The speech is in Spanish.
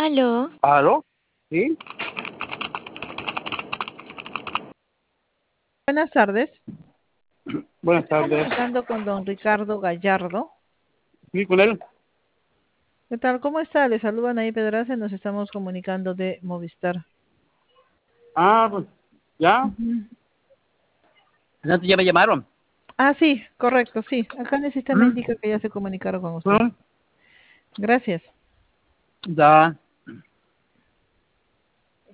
Aló. ¿Aló? ¿Sí? Buenas tardes. Buenas Estoy tardes. comunicando con don Ricardo Gallardo. ¿Sí, con él? ¿Qué tal? ¿Cómo está? Le saludan ahí Pedraza. Nos estamos comunicando de Movistar. Ah, pues, ¿ya? Ujú. Antes ya me llamaron. Ah, sí, correcto, sí. Acá en el sistema ¿Mm? indica que ya se comunicaron con usted. ¿Mm? Gracias. Ya.